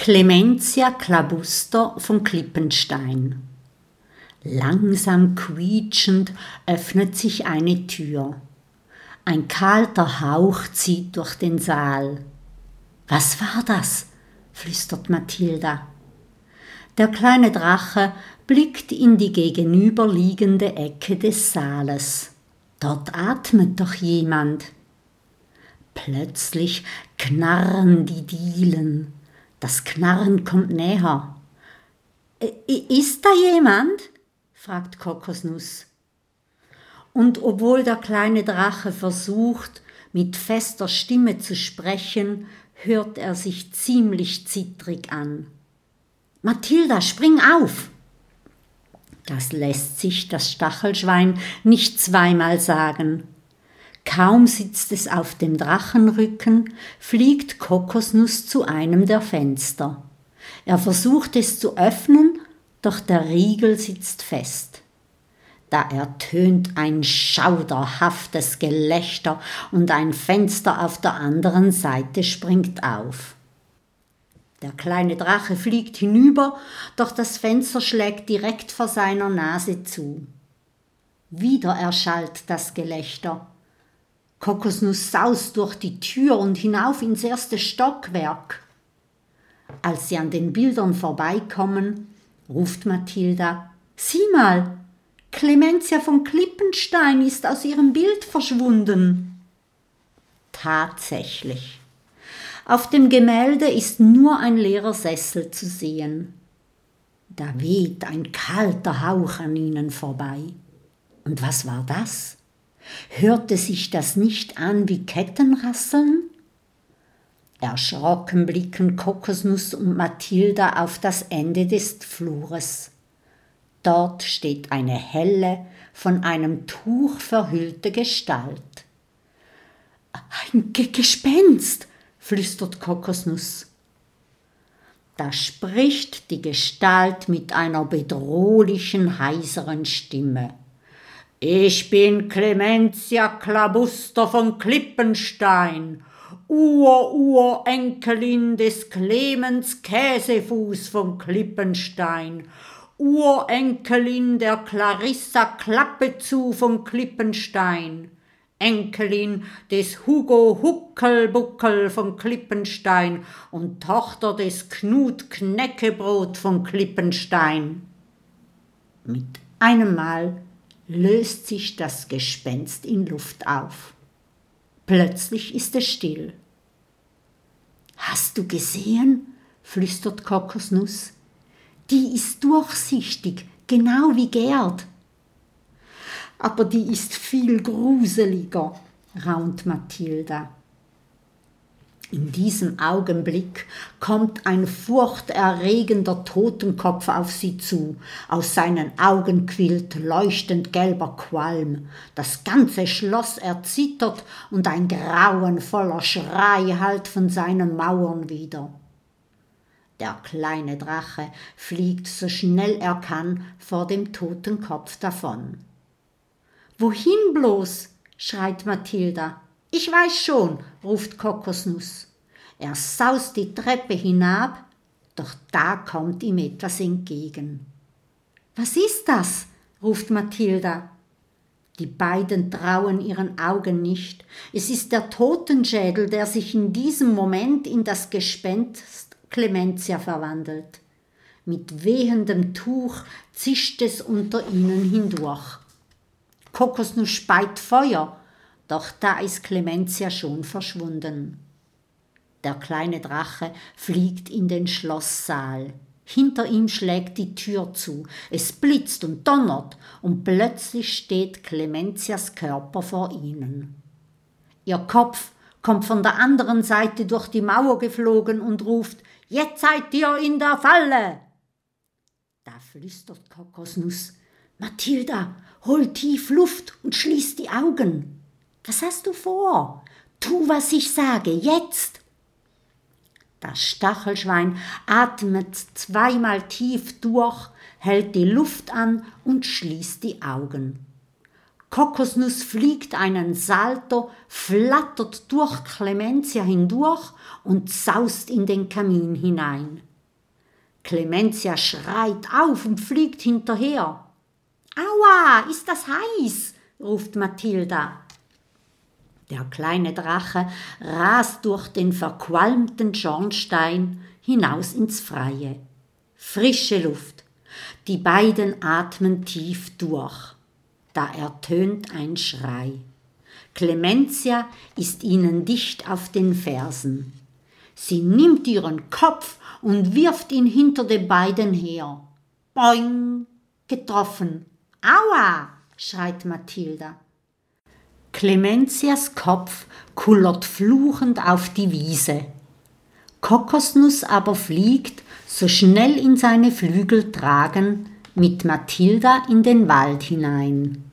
Clementia Klabuster von Klippenstein. Langsam quietschend öffnet sich eine Tür. Ein kalter Hauch zieht durch den Saal. »Was war das?« flüstert Mathilda. Der kleine Drache blickt in die gegenüberliegende Ecke des Saales. Dort atmet doch jemand. Plötzlich knarren die Dielen. Das Knarren kommt näher. »Ist da jemand?« fragt Kokosnuss. Und obwohl der kleine Drache versucht, mit fester Stimme zu sprechen, hört er sich ziemlich zittrig an. »Mathilda, spring auf!« Das lässt sich das Stachelschwein nicht zweimal sagen. Kaum sitzt es auf dem Drachenrücken, fliegt Kokosnuss zu einem der Fenster. Er versucht es zu öffnen, doch der Riegel sitzt fest. Da ertönt ein schauderhaftes Gelächter und ein Fenster auf der anderen Seite springt auf. Der kleine Drache fliegt hinüber, doch das Fenster schlägt direkt vor seiner Nase zu. Wieder erschallt das Gelächter. Kokosnuss saust durch die Tür und hinauf ins erste Stockwerk. Als sie an den Bildern vorbeikommen, ruft Mathilda: »Sieh mal, Clementia von Klippenstein ist aus ihrem Bild verschwunden.« Tatsächlich. Auf dem Gemälde ist nur ein leerer Sessel zu sehen. Da weht ein kalter Hauch an ihnen vorbei. Und was war das? Hörte sich das nicht an wie Kettenrasseln? Erschrocken blicken Kokosnuss und Mathilda auf das Ende des Flures. Dort steht eine helle, von einem Tuch verhüllte Gestalt. »Ein Gespenst«, flüstert Kokosnuss. Da spricht die Gestalt mit einer bedrohlichen, heiseren Stimme. »Ich bin Clementia Klabuster von Klippenstein, Urenkelin des Clemens Käsefuß von Klippenstein, Urenkelin der Clarissa Klappezu von Klippenstein, Enkelin des Hugo Huckelbuckel von Klippenstein und Tochter des Knut Knäckebrot von Klippenstein.« Mit einem Mal löst sich das Gespenst in Luft auf. Plötzlich ist es still. »Hast du gesehen?« flüstert Kokosnuss. »Die ist durchsichtig, genau wie Gerd.« »Aber die ist viel gruseliger«, raunt Mathilda. In diesem Augenblick kommt ein furchterregender Totenkopf auf sie zu. Aus seinen Augen quillt leuchtend gelber Qualm. Das ganze Schloss erzittert und ein grauenvoller Schrei hallt von seinen Mauern wider. Der kleine Drache fliegt so schnell er kann vor dem Totenkopf davon. »Wohin bloß?« schreit Mathilda. »Ich weiß schon«, ruft Kokosnuss. Er saust die Treppe hinab, doch da kommt ihm etwas entgegen. »Was ist das?« ruft Mathilda. Die beiden trauen ihren Augen nicht. Es ist der Totenschädel, der sich in diesem Moment in das Gespenst Clementia verwandelt. Mit wehendem Tuch zischt es unter ihnen hindurch. Kokosnuss speit Feuer, doch da ist Clementia schon verschwunden. Der kleine Drache fliegt in den Schlosssaal. Hinter ihm schlägt die Tür zu. Es blitzt und donnert und plötzlich steht Clementias Körper vor ihnen. Ihr Kopf kommt von der anderen Seite durch die Mauer geflogen und ruft: »Jetzt seid ihr in der Falle!« Da flüstert Kokosnuss: »Mathilda, hol tief Luft und schließ die Augen. Was hast du vor? Tu, was ich sage, jetzt!« Das Stachelschwein atmet zweimal tief durch, hält die Luft an und schließt die Augen. Kokosnuss fliegt einen Salto, flattert durch Clementia hindurch und saust in den Kamin hinein. Clementia schreit auf und fliegt hinterher. »Aua, ist das heiß«, ruft Mathilda. Der kleine Drache rast durch den verqualmten Schornstein hinaus ins Freie. Frische Luft. Die beiden atmen tief durch. Da ertönt ein Schrei. Clementia ist ihnen dicht auf den Fersen. Sie nimmt ihren Kopf und wirft ihn hinter den beiden her. Boing! Getroffen. Aua! Schreit Mathilda. Clementias Kopf kullert fluchend auf die Wiese. Kokosnuss aber fliegt, so schnell ihn seine Flügel tragen, mit Mathilda in den Wald hinein.